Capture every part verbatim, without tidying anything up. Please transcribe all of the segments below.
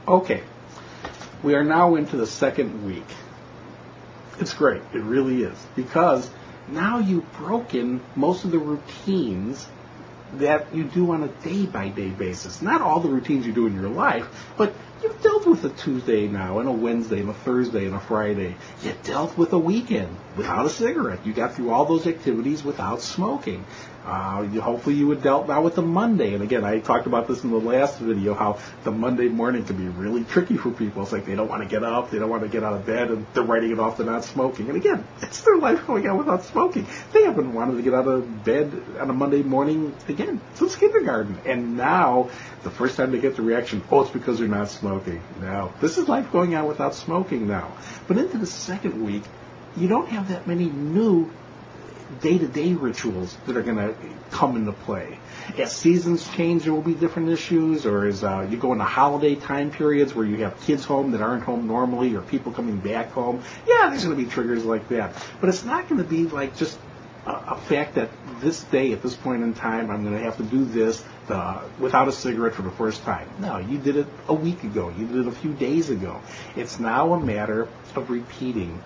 Okay, we are now into the second week. It's great, it really is, because now you've broken most of the routines that you do on a day-by-day basis. Not all the routines you do in your life, but you've dealt with a Tuesday now, and a Wednesday, and a Thursday, and a Friday. You dealt with a weekend without a cigarette. You got through all those activities without smoking. Uh, you, hopefully you would dealt now with a Monday. And again, I talked about this in the last video, how the Monday morning can be really tricky for people. It's like they don't want to get up, they don't want to get out of bed, and they're writing it off to not smoking. And again, it's their life going on without smoking. They haven't wanted to get out of bed on a Monday morning, again, since kindergarten. And now, the first time they get the reaction, oh, it's because they're not smoking. No, this is life going on without smoking now. But into the second week, you don't have that many new day-to-day rituals that are going to come into play. As seasons change, there will be different issues, or as uh, you go into holiday time periods where you have kids home that aren't home normally, or people coming back home. Yeah, there's going to be triggers like that. But it's not going to be like just a, a fact that this day, at this point in time, I'm going to have to do this uh, without a cigarette for the first time. No, you did it a week ago. You did it a few days ago. It's now a matter of repeating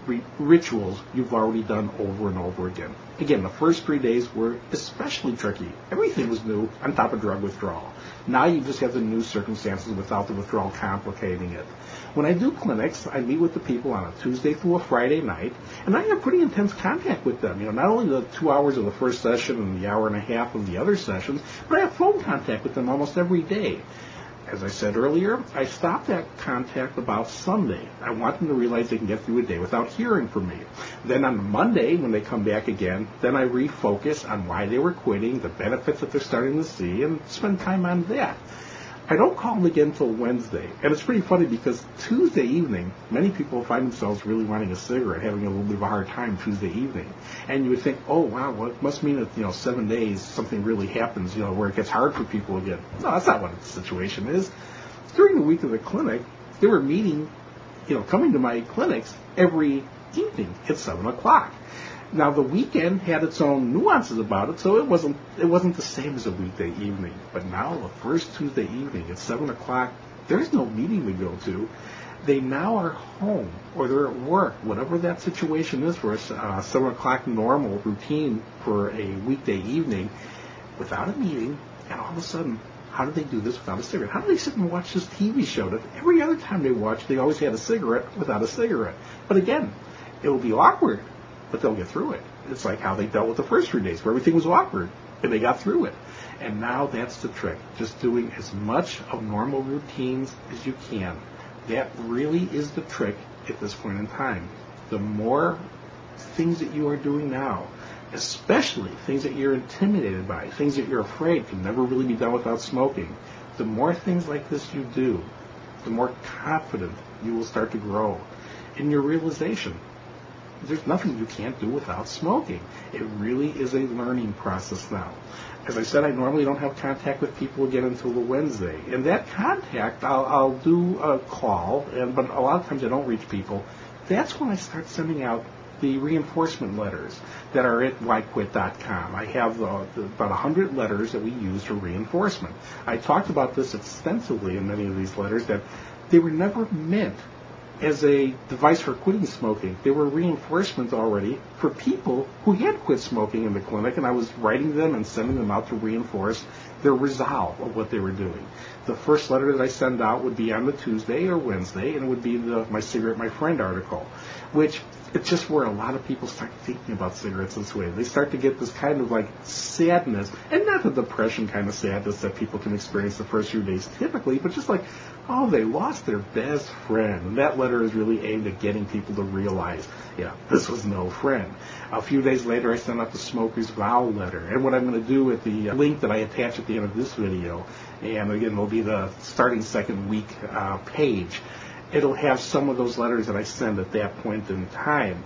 rituals you've already done over and over again. Again, the first three days were especially tricky. Everything was new on top of drug withdrawal. Now you just have the new circumstances without the withdrawal complicating it. When I do clinics, I meet with the people on a Tuesday through a Friday night, and I have pretty intense contact with them. You know, not only the two hours of the first session and the hour and a half of the other sessions, but I have phone contact with them almost every day. As I said earlier, I stopped that contact about Sunday. I want them to realize they can get through a day without hearing from me. Then on Monday, when they come back again, then I refocus on why they were quitting, the benefits that they're starting to see, and spend time on that. I don't call them again until Wednesday. And it's pretty funny because Tuesday evening, many people find themselves really wanting a cigarette, having a little bit of a hard time Tuesday evening. And you would think, oh, wow, well, it must mean that, you know, seven days something really happens, you know, where it gets hard for people again. No, that's not what the situation is. During the week of the clinic, they were meeting, you know, coming to my clinics every evening at seven o'clock. Now, the weekend had its own nuances about it, so it wasn't it wasn't the same as a weekday evening. But now, the first Tuesday evening at seven o'clock, there's no meeting to go to. They now are home, or they're at work, whatever that situation is for a uh, seven o'clock normal routine for a weekday evening, without a meeting, and all of a sudden, how do they do this without a cigarette? How do they sit and watch this T V show that every other time they watch, they always had a cigarette without a cigarette? But again, it will be awkward, but they'll get through it. It's like how they dealt with the first three days, where everything was awkward, and they got through it. And now that's the trick, just doing as much of normal routines as you can. That really is the trick at this point in time. The more things that you are doing now, especially things that you're intimidated by, things that you're afraid can never really be done without smoking, the more things like this you do, the more confident you will start to grow in your realization. There's nothing you can't do without smoking. It really is a learning process now. As I said, I normally don't have contact with people again until the Wednesday. And that contact, I'll, I'll do a call, and but a lot of times I don't reach people. That's when I start sending out the reinforcement letters that are at why quit dot com. I have uh, the, about one hundred letters that we use for reinforcement. I talked about this extensively in many of these letters, that they were never meant as a device for quitting smoking. They were reinforcements already for people who had quit smoking in the clinic, and I was writing them and sending them out to reinforce their resolve of what they were doing. The first letter that I send out would be on the Tuesday or Wednesday, and it would be the My Cigarette, My Friend article, which it's just where a lot of people start thinking about cigarettes this way. They start to get this kind of like sadness, and not the depression kind of sadness that people can experience the first few days typically, but just like, oh, they lost their best friend. And that letter is really aimed at getting people to realize, yeah, this was no friend. A few days later, I sent out the Smoker's Vow letter. And what I'm going to do with the link that I attach at the end of this video, and again, it'll be the starting second week uh, page, it'll have some of those letters that I send at that point in time.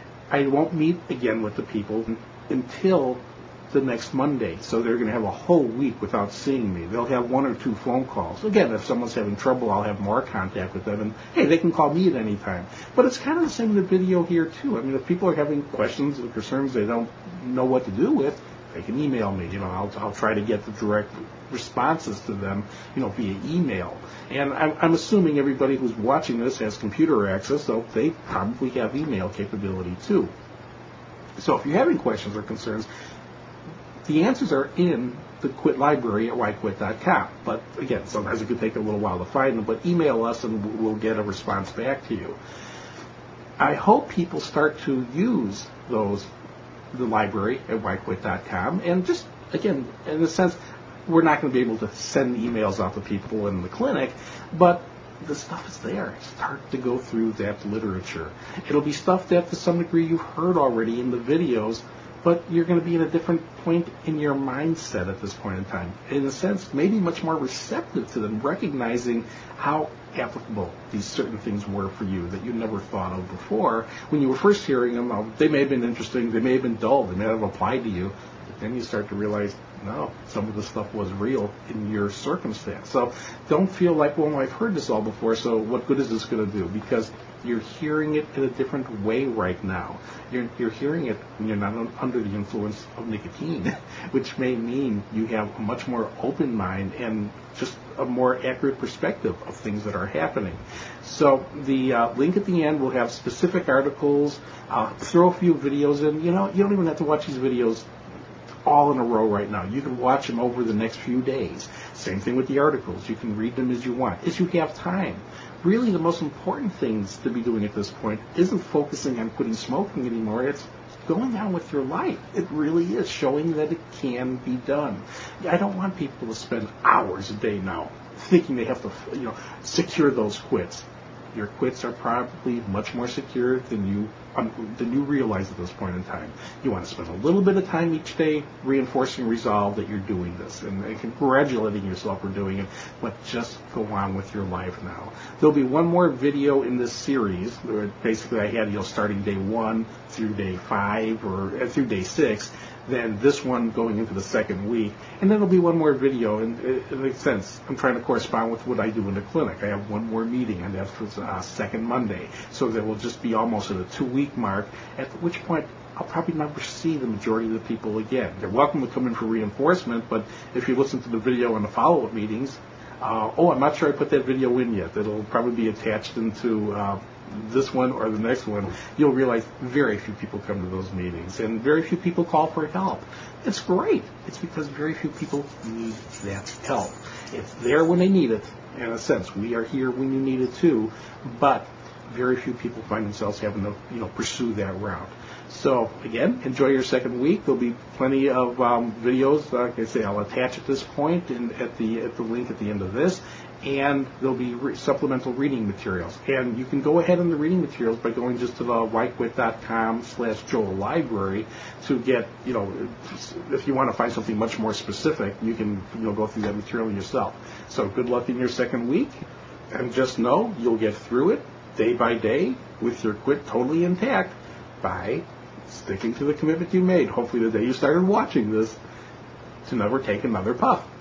I won't meet again with the people until the next Monday, so they're going to have a whole week without seeing me. They'll have one or two phone calls. Again, if someone's having trouble, I'll have more contact with them, and hey, they can call me at any time. But it's kind of the same in the video here, too. I mean, if people are having questions or concerns they don't know what to do with, they can email me. You know, I'll, I'll try to get the direct responses to them, you know, via email. And I'm, I'm assuming everybody who's watching this has computer access, so they probably have email capability too. So if you're having questions or concerns, the answers are in the Quit library at why quit dot com. But again, sometimes it could take a little while to find them, but email us and we'll get a response back to you. I hope people start to use those, the library at why quit dot com, and just, again, in a sense, we're not going to be able to send emails out to people in the clinic, but the stuff is there. Start to go through that literature. It'll be stuff that to some degree you've heard already in the videos, but you're going to be in a different point in your mindset at this point in time. In a sense, maybe much more receptive to them, recognizing how applicable these certain things were for you that you never thought of before. When you were first hearing them, they may have been interesting, they may have been dull, they may have applied to you, but then you start to realize, no, some of the stuff was real in your circumstance. So don't feel like, well, I've heard this all before, so what good is this going to do? Because you're hearing it in a different way right now. You're, you're hearing it when you're not under the influence of nicotine, which may mean you have a much more open mind and just a more accurate perspective of things that are happening. So the uh, link at the end will have specific articles. Uh, throw a few videos in. You know, you don't even have to watch these videos all in a row right now. You can watch them over the next few days. Same thing with the articles. You can read them as you want, as you have time. Really, the most important things to be doing at this point isn't focusing on quitting smoking anymore. It's going on with your life. It really is showing that it can be done. I don't want people to spend hours a day now thinking they have to, you know, secure those quits. Your quits are probably much more secure than you um, than you realize at this point in time. You want to spend a little bit of time each day reinforcing resolve that you're doing this and, and congratulating yourself for doing it, but just go on with your life now. There'll be one more video in this series where basically I had, you know, starting day one through day five or uh, through day six, then this one going into the second week, and then there'll be one more video, and it, it makes sense. I'm trying to correspond with what I do in the clinic. I have one more meeting, and that's for uh, second Monday, so there will just be almost at a two-week mark, at which point I'll probably never see the majority of the people again. They're welcome to come in for reinforcement, but if you listen to the video and the follow-up meetings, uh, oh, I'm not sure I put that video in yet. It'll probably be attached into uh, this one or the next one. You'll realize very few people come to those meetings and very few people call for help. It's great. It's because very few people need that help. It's there when they need it. In a sense, we are here when you need it too, but very few people find themselves having to, you know, pursue that route. So again, enjoy your second week. There'll be plenty of um, videos. Like I say, I'll attach at this point and at the at the link at the end of this, and there'll be re- supplemental reading materials. And you can go ahead in the reading materials by going just to the why quit dot com slash Joel Library to get, you know, if you want to find something much more specific, you can, you know, go through that material yourself. So good luck in your second week, and just know you'll get through it day by day with your quit totally intact by sticking to the commitment you made, hopefully the day you started watching this, to never take another puff.